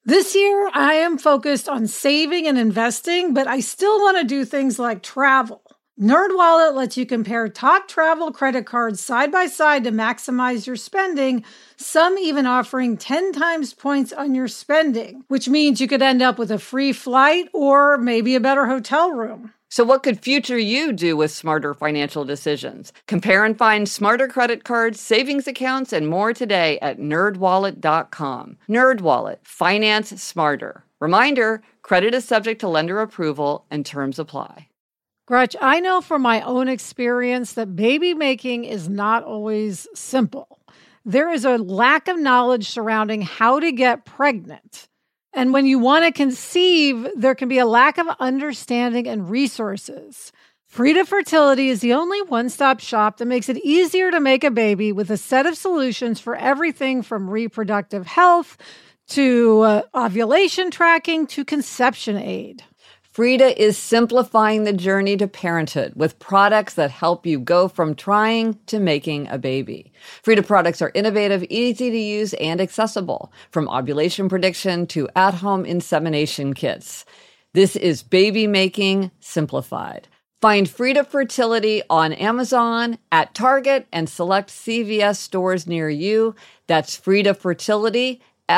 This year, I am focused on saving and investing, but I still want to do things like travel. NerdWallet lets you compare top travel credit cards side by side to maximize your spending, some even offering 10 times points on your spending, which means you could end up with a free flight or maybe a better hotel room. So what could future you do with smarter financial decisions? Compare and find smarter credit cards, savings accounts, and more today at nerdwallet.com. NerdWallet, finance smarter. Reminder, credit is subject to lender approval and terms apply. Gretch, I know from my own experience that baby making is not always simple. There is a lack of knowledge surrounding how to get pregnant. And when you want to conceive, there can be a lack of understanding and resources. Frida Fertility is the only one-stop shop that makes it easier to make a baby with a set of solutions for everything from reproductive health to ovulation tracking to conception aid. Frida is simplifying the journey to parenthood with products that help you go from trying to making a baby. Frida products are innovative, easy to use, and accessible, from ovulation prediction to at-home insemination kits. This is baby making simplified. Find Frida Fertility on Amazon, at Target, and select CVS stores near you. That's Frida Fertility,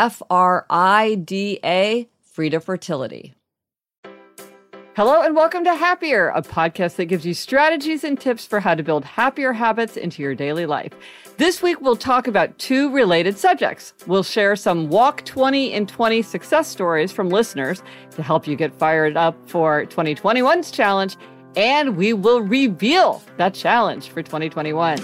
Frida, Frida Fertility. Hello and welcome to Happier, a podcast that gives you strategies and tips for how to build happier habits into your daily life. This week, we'll talk about two related subjects. We'll share some Walk 20 in 20 success stories from listeners to help you get fired up for 2021's challenge, and we will reveal that challenge for 2021.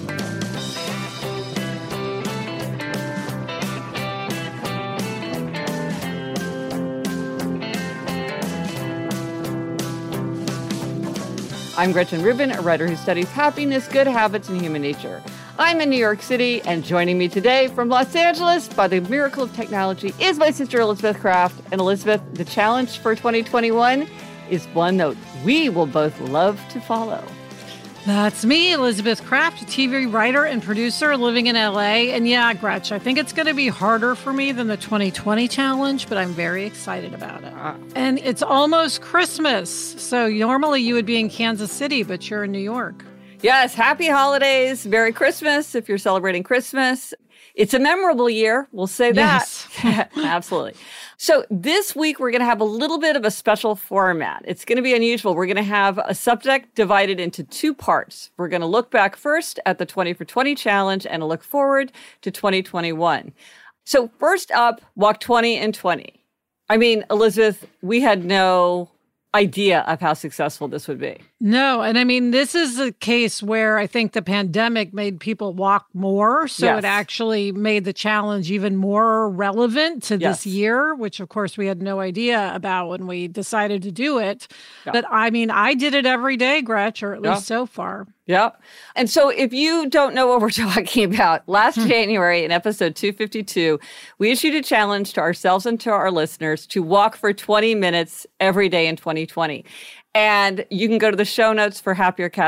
I'm Gretchen Rubin, a writer who studies happiness, good habits, and human nature. I'm in New York City, and joining me today from Los Angeles by the miracle of technology is my sister Elizabeth Craft. And Elizabeth, the challenge for 2021 is one that we will both love to follow. That's me, Elizabeth Craft, a TV writer and producer living in LA. And yeah, Gretch, I think it's going to be harder for me than the 2020 challenge, but I'm very excited about it. And it's almost Christmas. So normally you would be in Kansas City, but you're in New York. Yes, happy holidays. Merry Christmas if you're celebrating Christmas. It's a memorable year. We'll say that. Yes. Absolutely. So this week, we're going to have a little bit of a special format. It's going to be unusual. We're going to have a subject divided into two parts. We're going to look back first at the 20 for 20 challenge and look forward to 2021. So first up, Walk 20 in 20. I mean, Elizabeth, we had no idea of how successful this would be. No. And I mean, this is a case where I think the pandemic made people walk more. So Yes. It actually made the challenge even more relevant to Yes. this year, which of course we had no idea about when we decided to do it. Yeah. But I mean, I did it every day, Gretch, or at Yeah. least so far. Yeah. And so if you don't know what we're talking about, last January in episode 252, we issued a challenge to ourselves and to our listeners to walk for 20 minutes every day in 2020. And you can go to the show notes for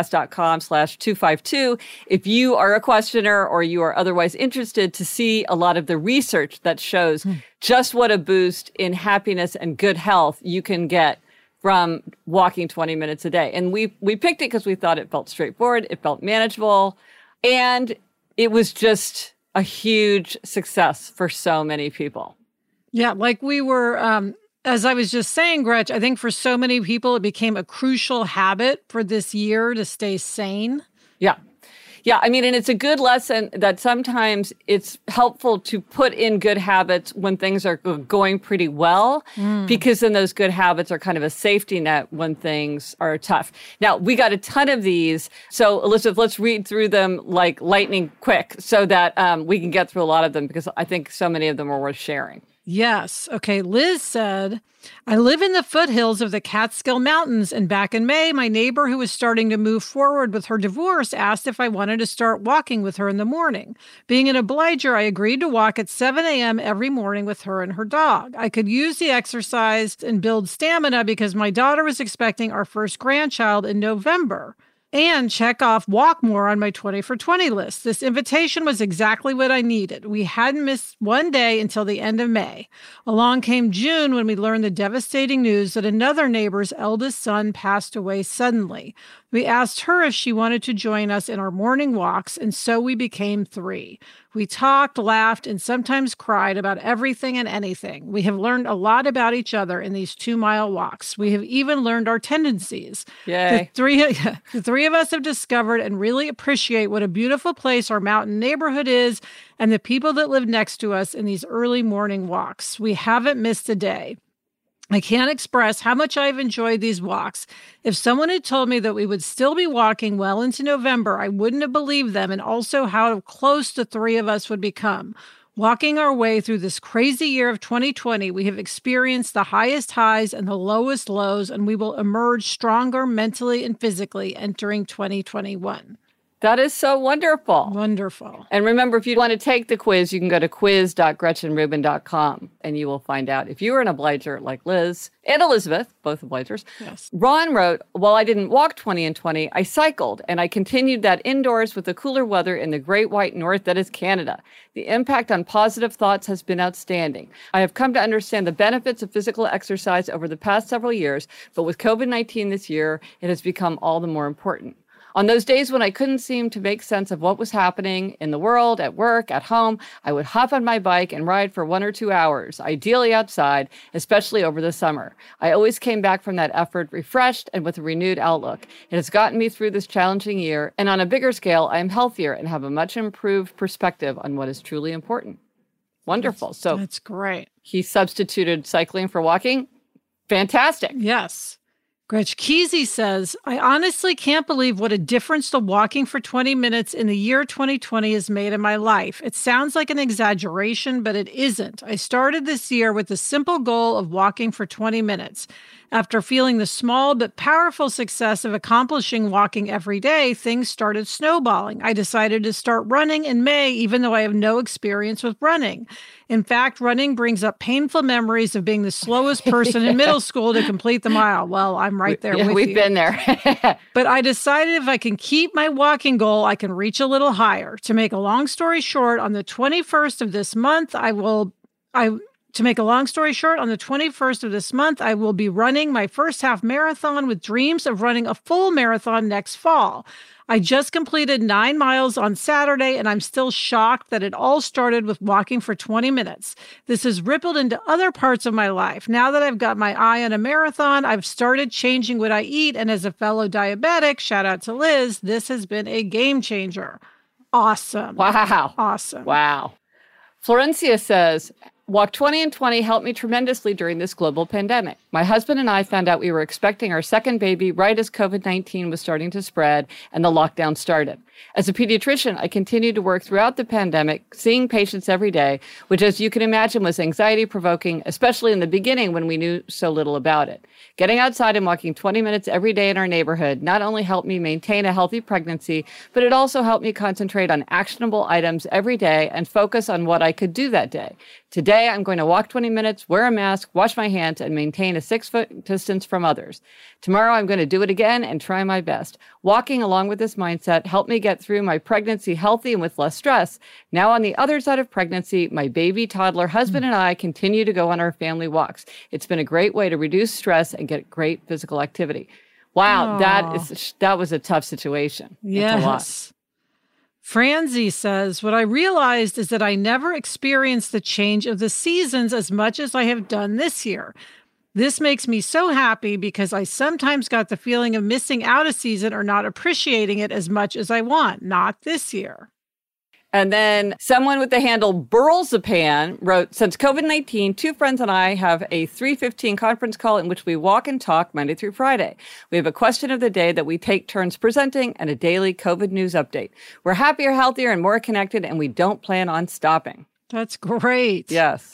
happiercast.com/252 if you are a questioner or you are otherwise interested to see a lot of the research that shows just what a boost in happiness and good health you can get from walking 20 minutes a day. And we picked it because we thought it felt straightforward, it felt manageable, and it was just a huge success for so many people. Yeah, like we were, as I was just saying, Gretch, I think for so many people, it became a crucial habit for this year to stay sane. Yeah. Yeah, I mean, and it's a good lesson that sometimes it's helpful to put in good habits when things are going pretty well, because then those good habits are kind of a safety net when things are tough. Now, we got a ton of these. So, Elizabeth, let's read through them like lightning quick so that we can get through a lot of them, because I think so many of them are worth sharing. Yes. Okay. Liz said, I live in the foothills of the Catskill Mountains, and back in May, my neighbor who was starting to move forward with her divorce asked if I wanted to start walking with her in the morning. Being an obliger, I agreed to walk at 7 a.m. every morning with her and her dog. I could use the exercise and build stamina because my daughter was expecting our first grandchild in November. And check off Walk More on my 20 for 20 list. This invitation was exactly what I needed. We hadn't missed one day until the end of May. Along came June when we learned the devastating news that another neighbor's eldest son passed away suddenly. We asked her if she wanted to join us in our morning walks, and so we became 3. We talked, laughed, and sometimes cried about everything and anything. We have learned a lot about each other in these 2-mile walks. We have even learned our tendencies. Yay. The three of us have discovered and really appreciate what a beautiful place our mountain neighborhood is and the people that live next to us in these early morning walks. We haven't missed a day. I can't express how much I've enjoyed these walks. If someone had told me that we would still be walking well into November, I wouldn't have believed them, and also how close the 3 of us would become. Walking our way through this crazy year of 2020, we have experienced the highest highs and the lowest lows, and we will emerge stronger mentally and physically entering 2021. That is so wonderful. Wonderful. And remember, if you want to take the quiz, you can go to quiz.gretchenrubin.com and you will find out if you are an obliger like Liz and Elizabeth, both obligers. Yes. Ron wrote, while I didn't walk 20 and 20, I cycled and I continued that indoors with the cooler weather in the great white north that is Canada. The impact on positive thoughts has been outstanding. I have come to understand the benefits of physical exercise over the past several years, but with COVID-19 this year, it has become all the more important. On those days when I couldn't seem to make sense of what was happening in the world, at work, at home, I would hop on my bike and ride for 1 or 2 hours, ideally outside, especially over the summer. I always came back from that effort refreshed and with a renewed outlook. It has gotten me through this challenging year, and on a bigger scale, I am healthier and have a much improved perspective on what is truly important. Wonderful. That's great. He substituted cycling for walking. Fantastic. Yes. Gretch Kesey says, I honestly can't believe what a difference the walking for 20 minutes in the year 2020 has made in my life. It sounds like an exaggeration, but it isn't. I started this year with the simple goal of walking for 20 minutes. After feeling the small but powerful success of accomplishing walking every day, things started snowballing. I decided to start running in May, even though I have no experience with running. In fact, running brings up painful memories of being the slowest person in middle school to complete the mile. Well, I'm right there with you. We've been there. But I decided if I can keep my walking goal, I can reach a little higher. To make a long story short, on the 21st of this month, I will be running my first half marathon with dreams of running a full marathon next fall. I just completed 9 miles on Saturday, and I'm still shocked that it all started with walking for 20 minutes. This has rippled into other parts of my life. Now that I've got my eye on a marathon, I've started changing what I eat, and as a fellow diabetic, shout out to Liz, this has been a game changer. Awesome. Wow. Awesome. Wow. Florencia says, Walk 20 and 20 helped me tremendously during this global pandemic. My husband and I found out we were expecting our second baby right as COVID-19 was starting to spread and the lockdown started. As a pediatrician, I continued to work throughout the pandemic, seeing patients every day, which, as you can imagine, was anxiety-provoking, especially in the beginning when we knew so little about it. Getting outside and walking 20 minutes every day in our neighborhood not only helped me maintain a healthy pregnancy, but it also helped me concentrate on actionable items every day and focus on what I could do that day. Today, I'm going to walk 20 minutes, wear a mask, wash my hands, and maintain a 6-foot distance from others. Tomorrow, I'm going to do it again and try my best. Walking along with this mindset helped me get through my pregnancy healthy and with less stress. Now, on the other side of pregnancy, my baby toddler husband and I continue to go on our family walks. It's been a great way to reduce stress and get great physical activity. Wow, that was a tough situation. Yes. Franzi says, what I realized is that I never experienced the change of the seasons as much as I have done this year. This makes me so happy because I sometimes got the feeling of missing out a season or not appreciating it as much as I want. Not this year. And then someone with the handle Burlzapan wrote, since COVID-19, 2 friends and I have a 3:15 conference call in which we walk and talk Monday through Friday. We have a question of the day that we take turns presenting and a daily COVID news update. We're happier, healthier, and more connected, and we don't plan on stopping. That's great. Yes.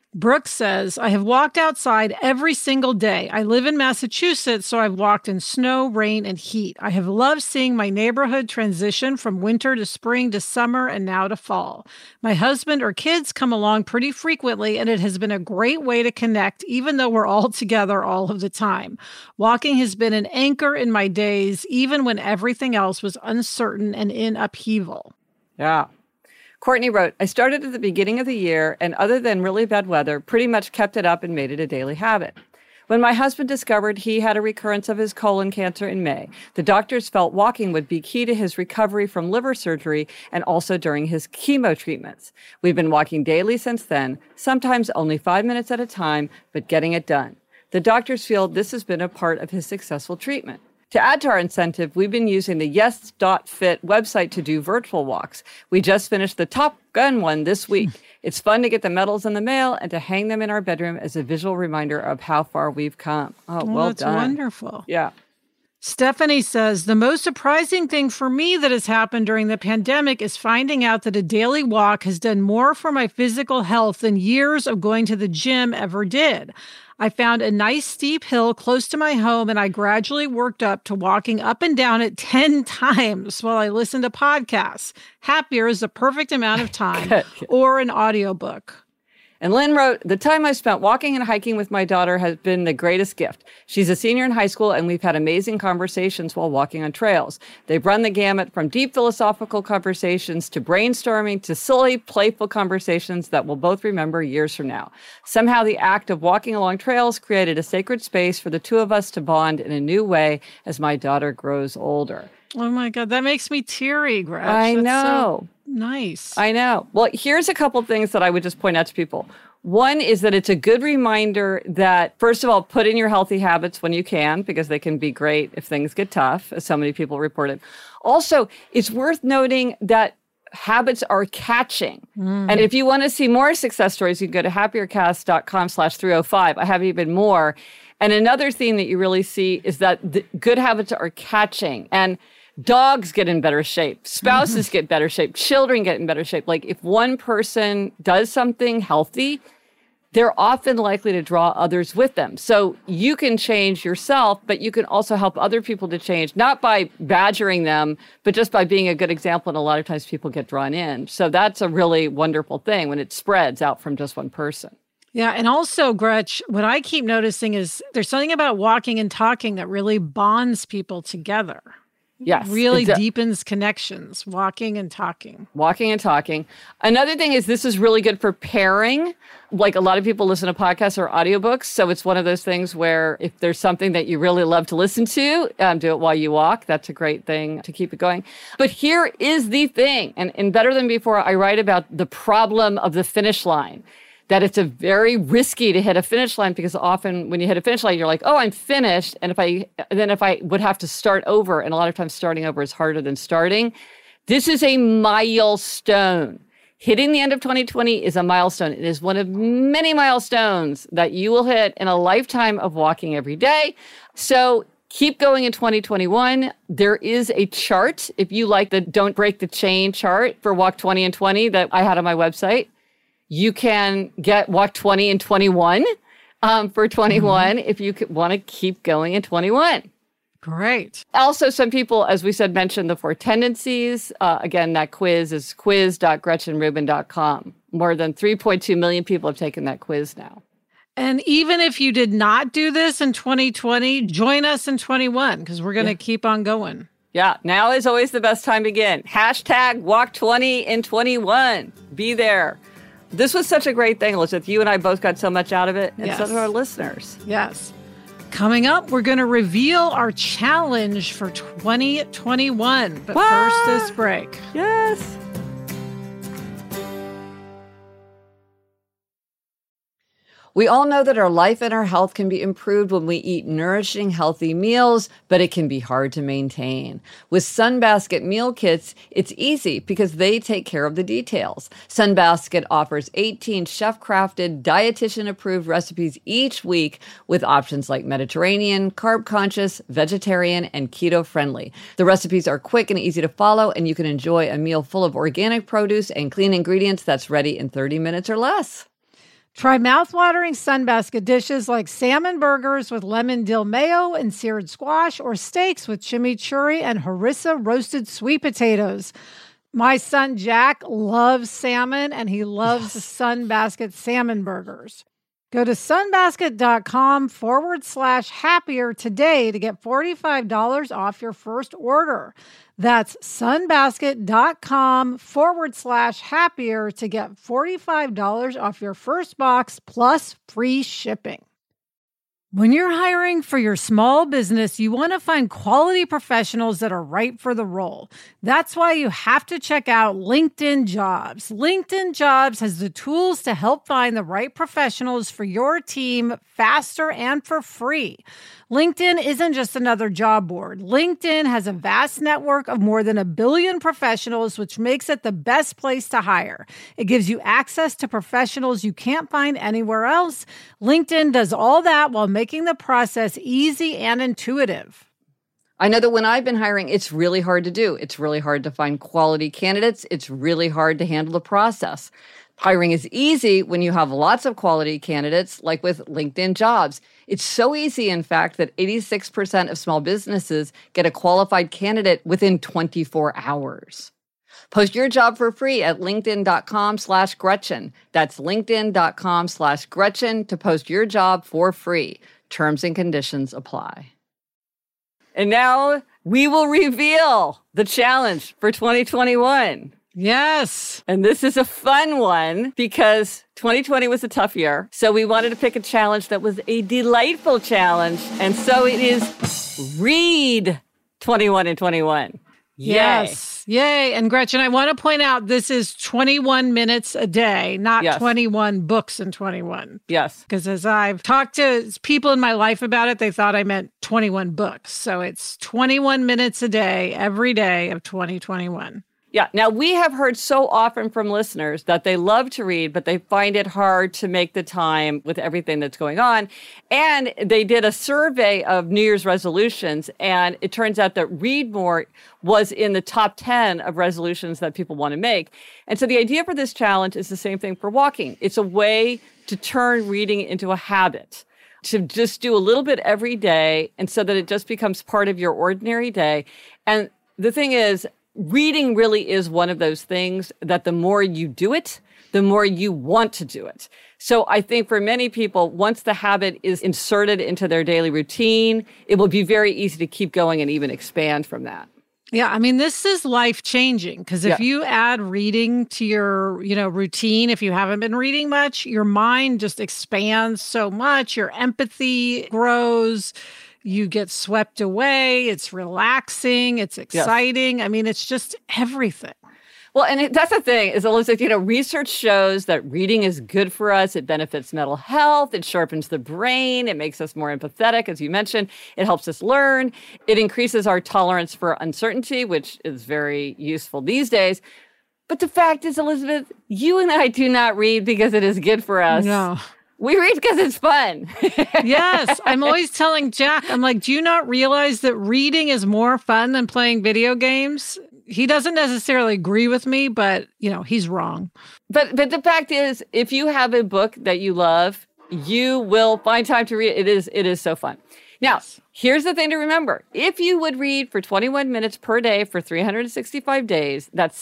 Brooke says, I have walked outside every single day. I live in Massachusetts, so I've walked in snow, rain, and heat. I have loved seeing my neighborhood transition from winter to spring to summer and now to fall. My husband or kids come along pretty frequently, and it has been a great way to connect, even though we're all together all of the time. Walking has been an anchor in my days, even when everything else was uncertain and in upheaval. Yeah. Courtney wrote, I started at the beginning of the year and other than really bad weather, pretty much kept it up and made it a daily habit. When my husband discovered he had a recurrence of his colon cancer in May, the doctors felt walking would be key to his recovery from liver surgery and also during his chemo treatments. We've been walking daily since then, sometimes only 5 minutes at a time, but getting it done. The doctors feel this has been a part of his successful treatment. To add to our incentive, we've been using the Yes.Fit website to do virtual walks. We just finished the Top Gun one this week. It's fun to get the medals in the mail and to hang them in our bedroom as a visual reminder of how far we've come. Oh, well that's done. Wonderful. Yeah. Stephanie says, the most surprising thing for me that has happened during the pandemic is finding out that a daily walk has done more for my physical health than years of going to the gym ever did. I found a nice steep hill close to my home, and I gradually worked up to walking up and down it 10 times while I listened to podcasts. Happier is the perfect amount of time, or an audiobook. And Lynn wrote, the time I spent walking and hiking with my daughter has been the greatest gift. She's a senior in high school, and we've had amazing conversations while walking on trails. They've run the gamut from deep philosophical conversations to brainstorming to silly, playful conversations that we'll both remember years from now. Somehow the act of walking along trails created a sacred space for the two of us to bond in a new way as my daughter grows older. Oh my God, that makes me teary, Gretch. I know. So nice. I know. Well, here's a couple things that I would just point out to people. One is that it's a good reminder that, first of all, put in your healthy habits when you can, because they can be great if things get tough, as so many people reported. Also, it's worth noting that habits are catching. And if you want to see more success stories, you can go to happiercast.com/305. I have even more. And another theme that you really see is that the good habits are catching. And dogs get in better shape. Spouses get better shape. Children get in better shape. Like if one person does something healthy, they're often likely to draw others with them. So you can change yourself, but you can also help other people to change, not by badgering them, but just by being a good example. And a lot of times people get drawn in. So that's a really wonderful thing when it spreads out from just one person. Yeah. And also, Gretch, what I keep noticing is there's something about walking and talking that really bonds people together. Yes. Really deepens connections, walking and talking. Walking and talking. Another thing is this is really good for pairing. Like a lot of people listen to podcasts or audiobooks. So it's one of those things where if there's something that you really love to listen to, do it while you walk. That's a great thing to keep it going. But here is the thing. And in Better Than Before, I write about the problem of the finish line. That it's a very risky to hit a finish line because often when you hit a finish line, you're like, oh, I'm finished. And if I would have to start over, and a lot of times starting over is harder than starting. This is a milestone. Hitting the end of 2020 is a milestone. It is one of many milestones that you will hit in a lifetime of walking every day. So keep going in 2021. There is a chart, if you like the Don't Break the Chain chart for Walk 20 and 20 that I had on my website. You can get Walk 20 and 21 for 21 if you want to keep going in 21. Great. Also, some people, as we said, mentioned the 4 tendencies. Again, that quiz is quiz.gretchenrubin.com. More than 3.2 million people have taken that quiz now. And even if you did not do this in 2020, join us in 21 because we're going to keep on going. Yeah, now is always the best time to begin. Hashtag Walk 20 in 21. Be there. This was such a great thing, Elizabeth. You and I both got so much out of it, and so did our listeners. Yes. Coming up, we're going to reveal our challenge for 2021. But first, this break. Yes. We all know that our life and our health can be improved when we eat nourishing, healthy meals, but it can be hard to maintain. With Sunbasket meal kits, it's easy because they take care of the details. Sunbasket offers 18 chef-crafted, dietitian-approved recipes each week with options like Mediterranean, carb-conscious, vegetarian, and keto-friendly. The recipes are quick and easy to follow, and you can enjoy a meal full of organic produce and clean ingredients that's ready in 30 minutes or less. Try mouthwatering Sunbasket dishes like salmon burgers with lemon dill mayo and seared squash, or steaks with chimichurri and harissa roasted sweet potatoes. My son Jack loves salmon, and he loves the Sunbasket salmon burgers. Go to sunbasket.com/happier today to get $45 off your first order. That's sunbasket.com/happier to get $45 off your first box plus free shipping. When you're hiring for your small business, you want to find quality professionals that are right for the role. That's why you have to check out LinkedIn Jobs. LinkedIn Jobs has the tools to help find the right professionals for your team faster and for free. LinkedIn isn't just another job board. LinkedIn has a vast network of more than 1 billion professionals, which makes it the best place to hire. It gives you access to professionals you can't find anywhere else. LinkedIn does all that while making the process easy and intuitive. I know that when I've been hiring, it's really hard to do. It's really hard to find quality candidates. It's really hard to handle the process. Hiring is easy when you have lots of quality candidates, like with LinkedIn Jobs. It's so easy, in fact, that 86% of small businesses get a qualified candidate within 24 hours. Post your job for free at linkedin.com/Gretchen. That's linkedin.com/Gretchen to post your job for free. Terms and conditions apply. And now we will reveal the challenge for 2021. Yes. And this is a fun one because 2020 was a tough year. So we wanted to pick a challenge that was a delightful challenge. And so it is Read 21 in 21. Yes. Yay. And Gretchen, I want to point out this is 21 minutes a day, not 21 books in 21. Yes. Because as I've talked to people in my life about it, they thought I meant 21 books. So it's 21 minutes a day, every day of 2021. Yeah. Now, we have heard so often from listeners that they love to read, but they find it hard to make the time with everything that's going on. And they did a survey of New Year's resolutions, and it turns out that read more was in the top 10 of resolutions that people want to make. And so the idea for this challenge is the same thing for walking. It's a way to turn reading into a habit, to just do a little bit every day, and so that it just becomes part of your ordinary day. And the thing is, reading really is one of those things that the more you do it, the more you want to do it. So I think for many people, once the habit is inserted into their daily routine, it will be very easy to keep going and even expand from that. Yeah, I mean, this is life-changing because if you add reading to your, routine, if you haven't been reading much, your mind just expands so much. Your empathy grows. You get swept away. It's relaxing. It's exciting. Yes. I mean, it's just everything. Well, and that's the thing is, Elizabeth, research shows that reading is good for us. It benefits mental health. It sharpens the brain. It makes us more empathetic, as you mentioned. It helps us learn. It increases our tolerance for uncertainty, which is very useful these days. But the fact is, Elizabeth, you and I do not read because it is good for us. No. We read because it's fun. Yes. I'm always telling Jack, I'm like, do you not realize that reading is more fun than playing video games? He doesn't necessarily agree with me, but, he's wrong. But the fact is, if you have a book that you love, you will find time to read. It is so fun. Now, here's the thing to remember. If you would read for 21 minutes per day for 365 days, that's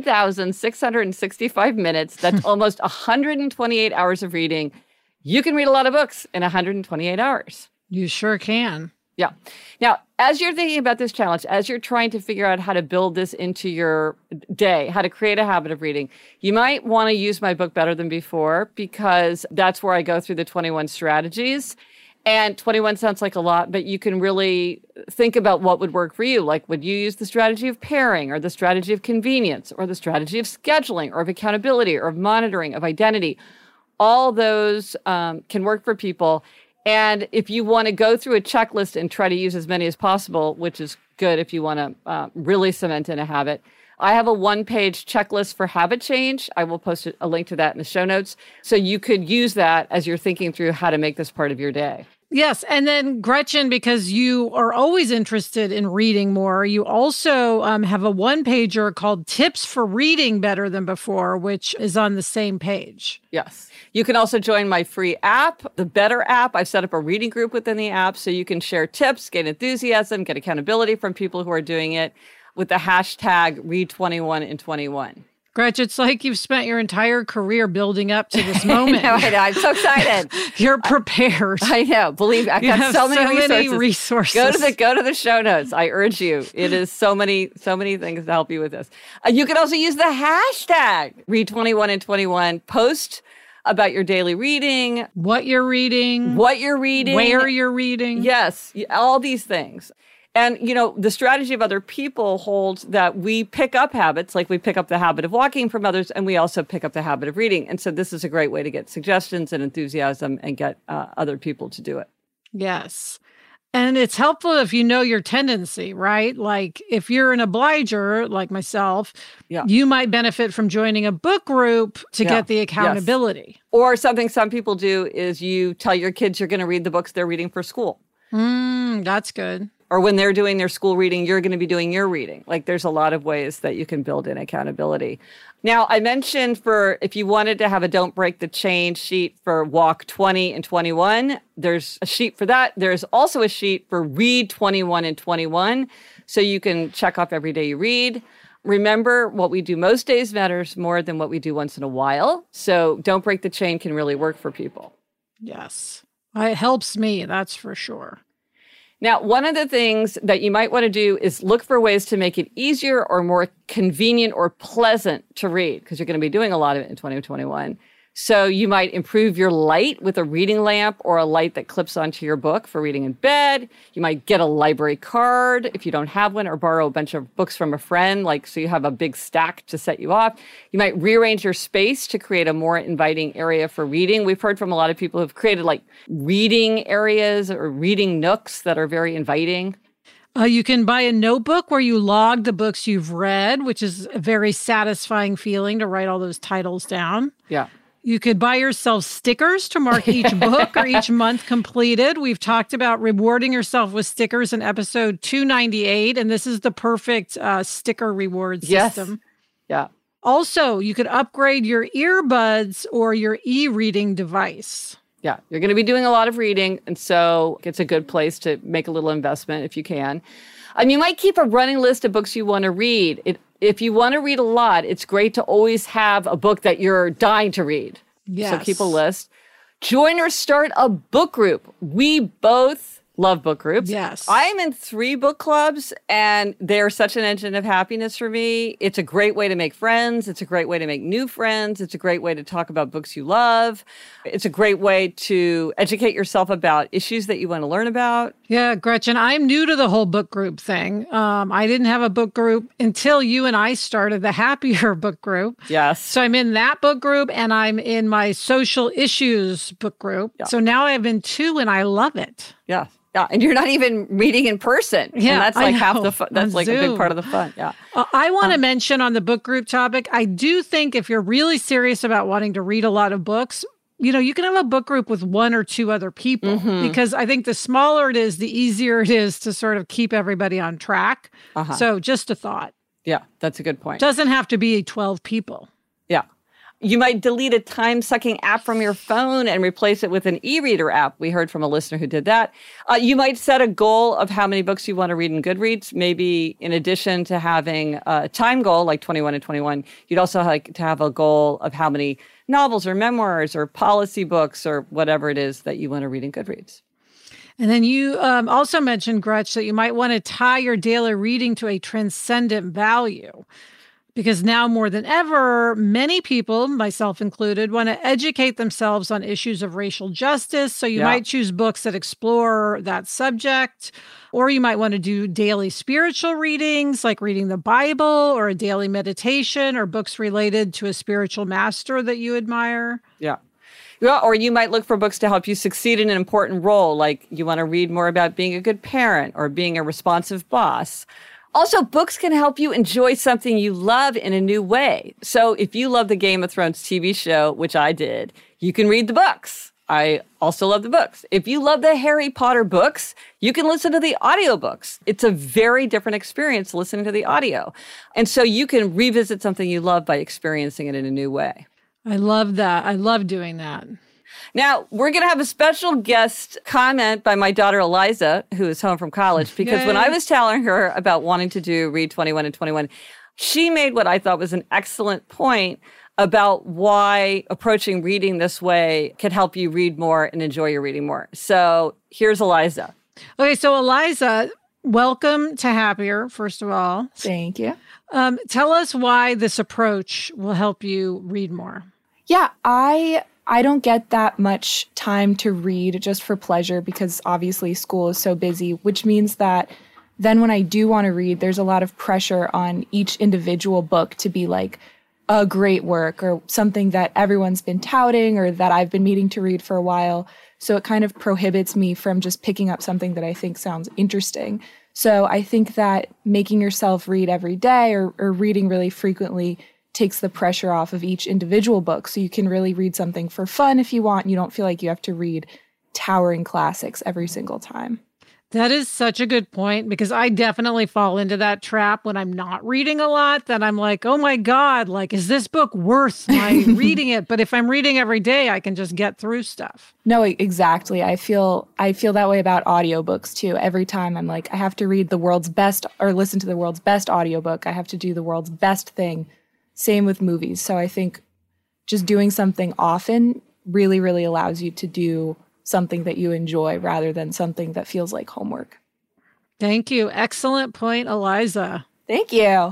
7,665 minutes. That's almost 128 hours of reading. You can read a lot of books in 128 hours. You sure can. Yeah. Now, as you're thinking about this challenge, as you're trying to figure out how to build this into your day, how to create a habit of reading, you might want to use my book Better Than Before, because that's where I go through the 21 strategies. And 21 sounds like a lot, but you can really think about what would work for you. Like, would you use the strategy of pairing, or the strategy of convenience, or the strategy of scheduling, or of accountability, or of monitoring, of identity? All those can work for people. And if you want to go through a checklist and try to use as many as possible, which is good if you want to really cement in a habit, I have a one-page checklist for habit change. I will post a link to that in the show notes. So you could use that as you're thinking through how to make this part of your day. Yes. And then Gretchen, because you are always interested in reading more, you also have a one-pager called Tips for Reading Better Than Before, which is on the same page. Yes. You can also join my free app, the Better app. I've set up a reading group within the app so you can share tips, get enthusiasm, get accountability from people who are doing it with the hashtag Read21 in 21. Gretchen, it's like you've spent your entire career building up to this moment. I know. I'm so excited. You're prepared. I know. Believe me, I've got so many resources. Go to the show notes. I urge you. It is so many things to help you with this. You can also use the hashtag Read21 in 21. Post about your daily reading. What you're reading. Where you're reading. Yes. All these things. And, the strategy of other people holds that we pick up habits, like we pick up the habit of walking from others, and we also pick up the habit of reading. And so this is a great way to get suggestions and enthusiasm and get other people to do it. Yes. And it's helpful if you know your tendency, right? Like if you're an obliger, like myself, you might benefit from joining a book group to get the accountability. Yes. Or something some people do is you tell your kids you're going to read the books they're reading for school. That's good. Or when they're doing their school reading, you're going to be doing your reading. Like there's a lot of ways that you can build in accountability. Now, I mentioned if you wanted to have a Don't Break the Chain sheet for Walk 20 and 21, there's a sheet for that. There's also a sheet for Read 21 and 21. So you can check off every day you read. Remember, what we do most days matters more than what we do once in a while. So Don't Break the Chain can really work for people. Yes. It helps me, that's for sure. Now, one of the things that you might want to do is look for ways to make it easier or more convenient or pleasant to read, because you're going to be doing a lot of it in 2021. So you might improve your light with a reading lamp or a light that clips onto your book for reading in bed. You might get a library card if you don't have one, or borrow a bunch of books from a friend, so you have a big stack to set you off. You might rearrange your space to create a more inviting area for reading. We've heard from a lot of people who've created reading areas or reading nooks that are very inviting. You can buy a notebook where you log the books you've read, which is a very satisfying feeling to write all those titles down. Yeah. You could buy yourself stickers to mark each book or each month completed. We've talked about rewarding yourself with stickers in episode 298, and this is the perfect sticker reward system. Yeah. Also, you could upgrade your earbuds or your e-reading device. Yeah, you're going to be doing a lot of reading, and so it's a good place to make a little investment if you can. You might keep a running list of books you want to read. If you want to read a lot, it's great to always have a book that you're dying to read. Yes. So keep a list. Join or start a book group. We both love book groups. Yes. I'm in 3 book clubs, and they're such an engine of happiness for me. It's a great way to make friends. It's a great way to make new friends. It's a great way to talk about books you love. It's a great way to educate yourself about issues that you want to learn about. Yeah, Gretchen, I'm new to the whole book group thing. I didn't have a book group until you and I started the Happier book group. Yes. So I'm in that book group, and I'm in my social issues book group. Yeah. So now I've been 2, and I love it. Yeah. Yeah, and you're not even reading in person. Yeah, and that's half the fun. That's a big part of the fun. Yeah. I want to mention on the book group topic, I do think if you're really serious about wanting to read a lot of books, you can have a book group with 1 or 2 other people, because I think the smaller it is, the easier it is to sort of keep everybody on track. So just a thought. Yeah, that's a good point. Doesn't have to be 12 people. Yeah. You might delete a time-sucking app from your phone and replace it with an e-reader app. We heard from a listener who did that. You might set a goal of how many books you want to read in Goodreads. Maybe in addition to having a time goal like 21 and 21, you'd also like to have a goal of how many novels or memoirs or policy books or whatever it is that you want to read in Goodreads. And then you also mentioned, Gretch, that you might want to tie your daily reading to a transcendent value. Because now more than ever, many people, myself included, want to educate themselves on issues of racial justice. So you might choose books that explore that subject, or you might want to do daily spiritual readings, like reading the Bible or a daily meditation or books related to a spiritual master that you admire. Yeah. Yeah, or you might look for books to help you succeed in an important role, like you want to read more about being a good parent or being a responsive boss. Also, books can help you enjoy something you love in a new way. So if you love the Game of Thrones TV show, which I did, you can read the books. I also love the books. If you love the Harry Potter books, you can listen to the audiobooks. It's a very different experience listening to the audio. And so you can revisit something you love by experiencing it in a new way. I love that. I love doing that. Now, we're going to have a special guest comment by my daughter, Eliza, who is home from college, because Yay. when I was telling her about wanting to do Read 21 and 21, she made what I thought was an excellent point about why approaching reading this way can help you read more and enjoy your reading more. So here's Eliza. Okay, so Eliza, welcome to Happier, first of all. Thank you. Tell us why this approach will help you read more. Yeah, I don't get that much time to read just for pleasure because obviously school is so busy, which means that then when I do want to read, there's a lot of pressure on each individual book to be like a great work or something that everyone's been touting or that I've been meaning to read for a while. So it kind of prohibits me from just picking up something that I think sounds interesting. So I think that making yourself read every day or reading really frequently takes the pressure off of each individual book. So you can really read something for fun if you want. You don't feel like you have to read towering classics every single time. That is such a good point because I definitely fall into that trap when I'm not reading a lot that I'm like, oh my God, like, is this book worth my reading it? But if I'm reading every day, I can just get through stuff. No, exactly. I feel that way about audiobooks too. Every time I'm like, I have to read the world's best or listen to the world's best audiobook. I have to do the world's best thing. Same with movies. So I think just doing something often really, really allows you to do something that you enjoy rather than something that feels like homework. Thank you. Excellent point, Eliza. Thank you.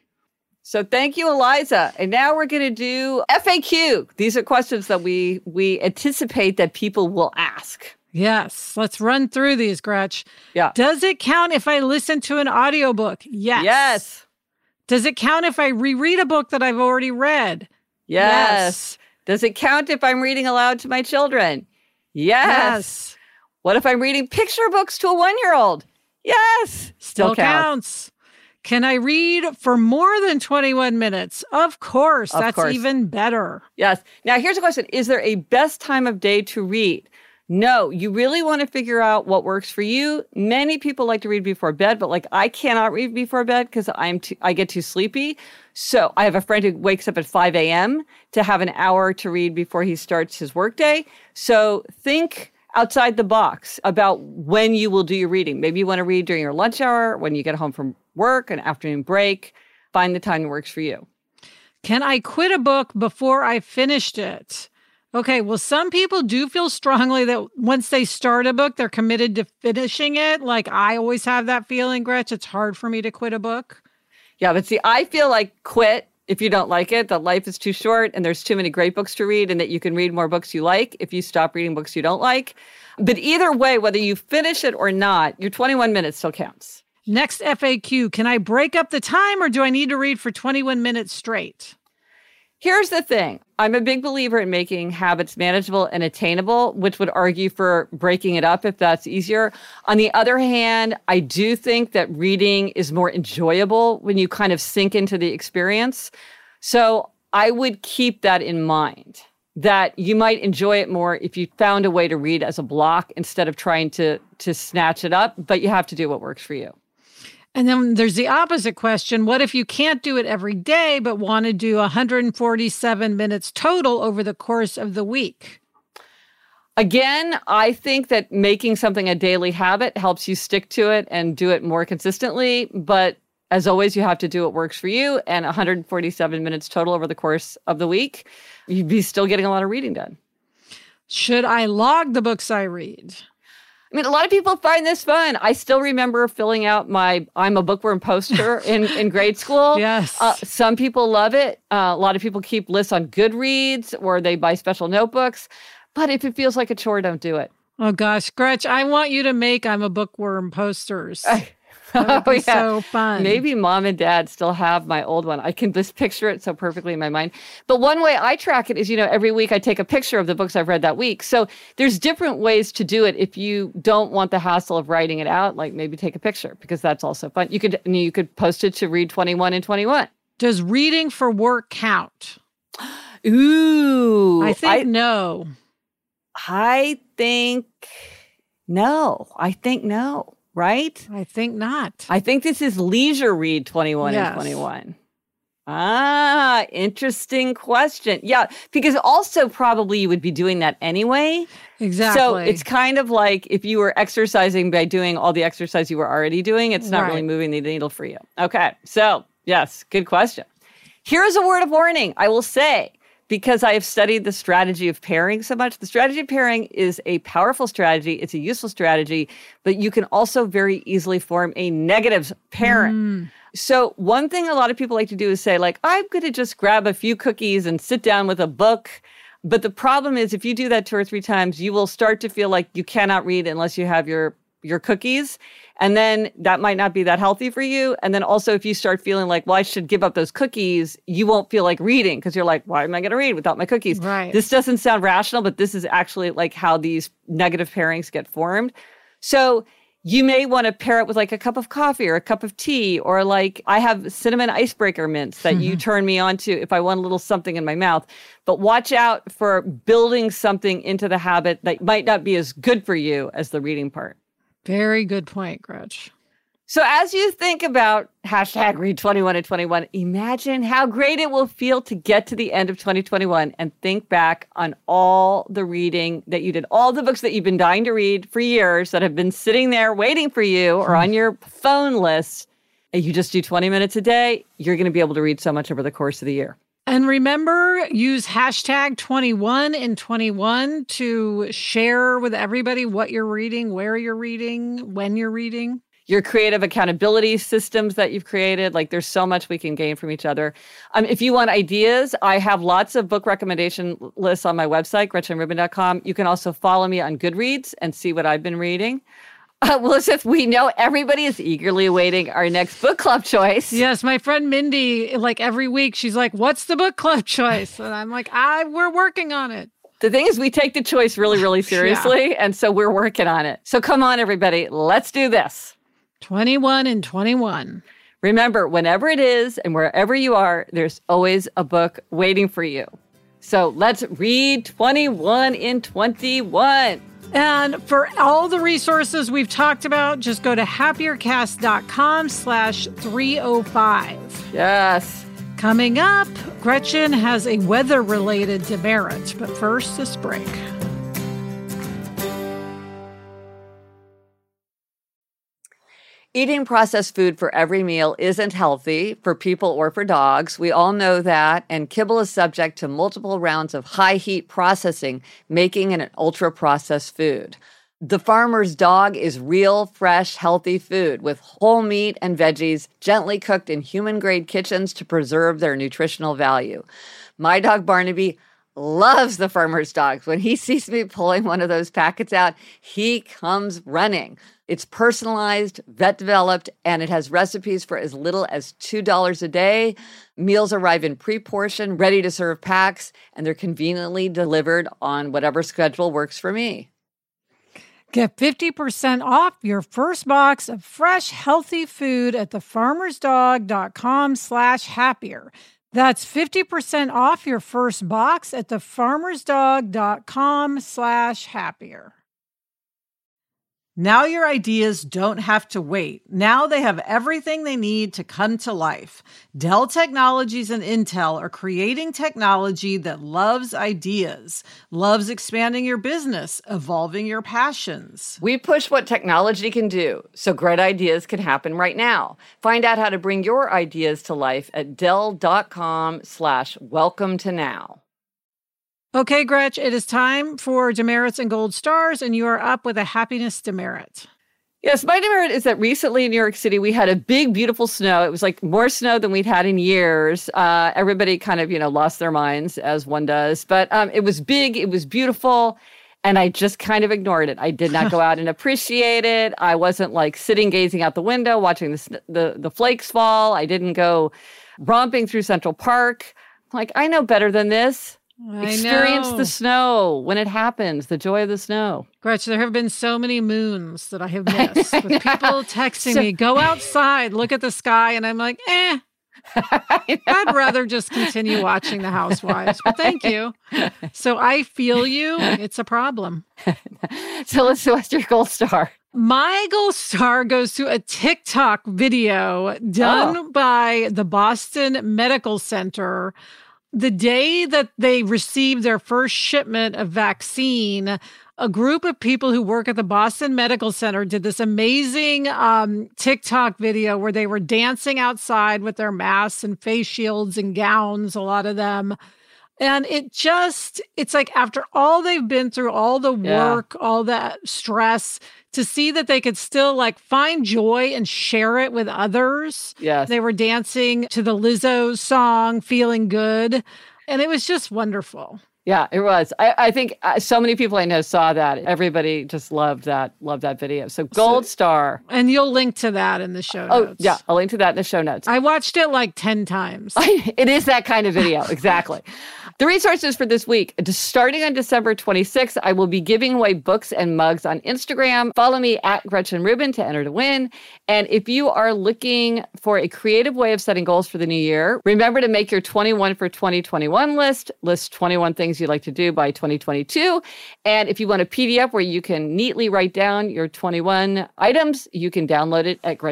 So thank you, Eliza. And now we're going to do FAQ. These are questions that we anticipate that people will ask. Yes. Let's run through these, Gretch. Yeah. Does it count if I listen to an audiobook? Yes. Yes. Does it count if I reread a book that I've already read? Yes. Does it count if I'm reading aloud to my children? Yes. What if I'm reading picture books to a 1-year-old? Yes. Still counts. Can I read for more than 21 minutes? Of course. That's even better. Yes. Now, here's a question. Is there a best time of day to read? No, you really want to figure out what works for you. Many people like to read before bed, but like I cannot read before bed because I get too sleepy. So I have a friend who wakes up at 5 a.m. to have an hour to read before he starts his workday. So think outside the box about when you will do your reading. Maybe you want to read during your lunch hour, when you get home from work, an afternoon break. Find the time that works for you. Can I quit a book before I finished it? Okay, well, some people do feel strongly that once they start a book, they're committed to finishing it. Like I always have that feeling, Gretch. It's hard for me to quit a book. Yeah, but see, I feel like quit if you don't like it, that life is too short and there's too many great books to read and that you can read more books you like if you stop reading books you don't like. But either way, whether you finish it or not, your 21 minutes still counts. Next FAQ, can I break up the time or do I need to read for 21 minutes straight? Here's the thing. I'm a big believer in making habits manageable and attainable, which would argue for breaking it up if that's easier. On the other hand, I do think that reading is more enjoyable when you kind of sink into the experience. So I would keep that in mind, that you might enjoy it more if you found a way to read as a block instead of trying to snatch it up, but you have to do what works for you. And then there's the opposite question. What if you can't do it every day, but want to do 147 minutes total over the course of the week? Again, I think that making something a daily habit helps you stick to it and do it more consistently. But as always, you have to do what works for you. And 147 minutes total over the course of the week, you'd be still getting a lot of reading done. Should I log the books I read? I mean, a lot of people find this fun. I still remember filling out my I'm a Bookworm poster in grade school. Yes. Some people love it. A lot of people keep lists on Goodreads or they buy special notebooks. But if it feels like a chore, don't do it. Oh, gosh, Gretch, I want you to make I'm a Bookworm posters. That would be so fun. Maybe mom and dad still have my old one. I can just picture it so perfectly in my mind. But one way I track it is, every week I take a picture of the books I've read that week. So there's different ways to do it. If you don't want the hassle of writing it out, like maybe take a picture because that's also fun. You could post it to Read 21 and 21. Does reading for work count? Ooh. I think no. I think no. Right? I think not. I think this is leisure read 21 Yes. and 21. Ah, interesting question. Yeah, because also probably you would be doing that anyway. Exactly. So it's kind of like if you were exercising by doing all the exercise you were already doing, it's not really moving the needle for you. Okay, so yes, good question. Here's a word of warning, I will say, because I have studied the strategy of pairing so much. The strategy of pairing is a powerful strategy. It's a useful strategy, but you can also very easily form a negative pairing. So one thing a lot of people like to do is say, like, I'm going to just grab a few cookies and sit down with a book. But the problem is if you do that 2 or 3 times, you will start to feel like you cannot read unless you have your cookies. And then that might not be that healthy for you. And then also if you start feeling like, well, I should give up those cookies, you won't feel like reading because you're like, why am I going to read without my cookies? Right. This doesn't sound rational, but this is actually like how these negative pairings get formed. So you may want to pair it with like a cup of coffee or a cup of tea, or like I have cinnamon icebreaker mints that you turn me on to if I want a little something in my mouth. But watch out for building something into the habit that might not be as good for you as the reading part. Very good point, Gretch. So as you think about hashtag read 21 and 21, imagine how great it will feel to get to the end of 2021 and think back on all the reading that you did, all the books that you've been dying to read for years that have been sitting there waiting for you or on your phone list. And you just do 20 minutes a day, you're going to be able to read so much over the course of the year. And remember, use hashtag 21 and 21 to share with everybody what you're reading, where you're reading, when you're reading. Your creative accountability systems that you've created. Like there's so much we can gain from each other. If you want ideas, I have lots of book recommendation lists on my website, GretchenRubin.com. You can also follow me on Goodreads and see what I've been reading. Elizabeth, we know everybody is eagerly awaiting our next book club choice. Yes, my friend Mindy, like every week, she's like, what's the book club choice? And I'm like, we're working on it. The thing is, we take the choice really, really seriously. Yeah. And so we're working on it. So come on, everybody, let's do this. 21 and 21. Remember, whenever it is and wherever you are, there's always a book waiting for you. So let's read 21 in 21. And for all the resources we've talked about, just go to happiercast.com/305. Yes. Coming up, Gretchen has a weather-related demerit. But first, this break. Eating processed food for every meal isn't healthy for people or for dogs. We all know that. And kibble is subject to multiple rounds of high heat processing, making it an ultra processed food. The Farmer's Dog is real, fresh, healthy food with whole meat and veggies gently cooked in human-grade kitchens to preserve their nutritional value. My dog Barnaby loves the Farmer's Dog. When he sees me pulling one of those packets out, he comes running. It's personalized, vet-developed, and it has recipes for as little as $2 a day. Meals arrive in pre-portioned, ready-to-serve packs, and they're conveniently delivered on whatever schedule works for me. Get 50% off your first box of fresh, healthy food at thefarmersdog.com/happier. That's 50% off your first box at thefarmersdog.com/happier. Now your ideas don't have to wait. Now they have everything they need to come to life. Dell Technologies and Intel are creating technology that loves ideas, loves expanding your business, evolving your passions. We push what technology can do, so great ideas can happen right now. Find out how to bring your ideas to life at Dell.com/welcome to now. Okay, Gretch, it is time for demerits and gold stars, and you are up with a happiness demerit. Yes, my demerit is that recently in New York City, we had a big, beautiful snow. It was like more snow than we'd had in years. Everybody kind of, lost their minds, as one does. But it was big, it was beautiful, and I just kind of ignored it. I did not go out and appreciate it. I wasn't like sitting, gazing out the window, watching the flakes fall. I didn't go romping through Central Park. Like, I know better than this. Experience the snow when it happens, the joy of the snow. Gretch, there have been so many moons that I have missed with people texting me, go outside, look at the sky. And I'm like, I'd rather just continue watching The Housewives, but thank you. So I feel you. It's a problem. So let's what's your gold star? My gold star goes to a TikTok video done by the Boston Medical Center. The day that they received their first shipment of vaccine, a group of people who work at the Boston Medical Center did this amazing TikTok video where they were dancing outside with their masks and face shields and gowns, a lot of them. And it's like after all they've been through, all the work, all that stress, to see that they could still like find joy and share it with others. Yes. They were dancing to the Lizzo song, Feeling Good. And it was just wonderful. Yeah, it was. I think so many people I know saw that. Everybody just loved that video. So gold star. And you'll link to that in the show notes. Oh, yeah. I'll link to that in the show notes. I watched it like 10 times. It is that kind of video. Exactly. The resources for this week, starting on December 26th, I will be giving away books and mugs on Instagram. Follow me at Gretchen Rubin to enter to win. And if you are looking for a creative way of setting goals for the new year, remember to make your 21 for 2021 list 21 things you'd like to do by 2022. And if you want a PDF where you can neatly write down your 21 items, you can download it at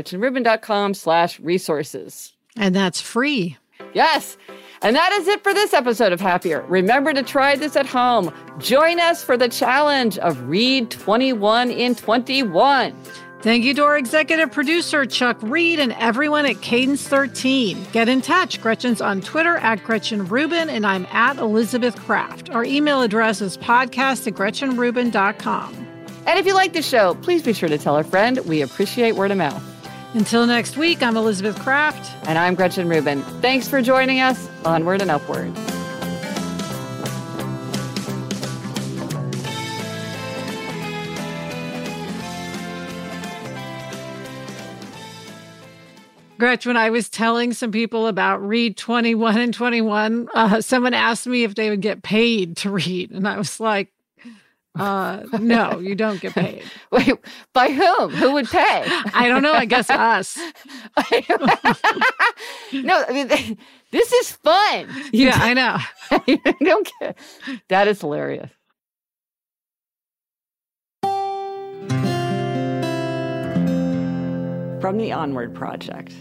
GretchenRubin.com/resources. And that's free. Yes. And that is it for this episode of Happier. Remember to try this at home. Join us for the challenge of Read 21 in 21. Thank you to our executive producer, Chuck Reed, and everyone at Cadence 13. Get in touch. Gretchen's on Twitter at Gretchen Rubin, and I'm at Elizabeth Kraft. Our email address is podcast@GretchenRubin.com. And if you like the show, please be sure to tell a friend. We appreciate word of mouth. Until next week, I'm Elizabeth Kraft. And I'm Gretchen Rubin. Thanks for joining us. Onward and upward. Gretchen, when I was telling some people about Read 21 and 21, someone asked me if they would get paid to read. And I was like, no, you don't get paid. Wait, by whom? Who would pay? I don't know. I guess us. No, I mean, this is fun. I know. You don't get. That is hilarious. From the Onward Project.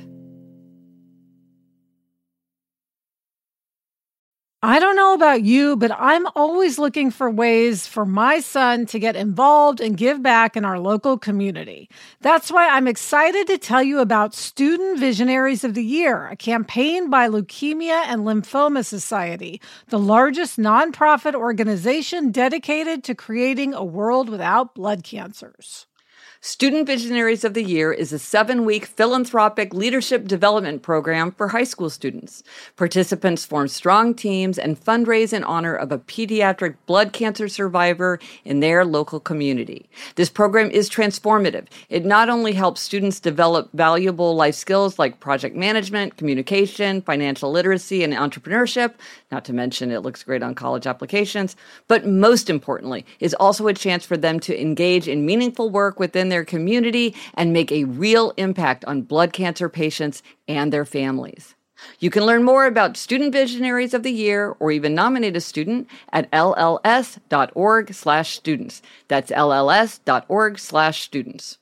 I don't know about you, but I'm always looking for ways for my son to get involved and give back in our local community. That's why I'm excited to tell you about Student Visionaries of the Year, a campaign by Leukemia and Lymphoma Society, the largest nonprofit organization dedicated to creating a world without blood cancers. Student Visionaries of the Year is a 7-week philanthropic leadership development program for high school students. Participants form strong teams and fundraise in honor of a pediatric blood cancer survivor in their local community. This program is transformative. It not only helps students develop valuable life skills like project management, communication, financial literacy, and entrepreneurship, not to mention it looks great on college applications, but most importantly, is also a chance for them to engage in meaningful work within their community and make a real impact on blood cancer patients and their families. You can learn more about Student Visionaries of the Year or even nominate a student at lls.org/students. That's lls.org/students.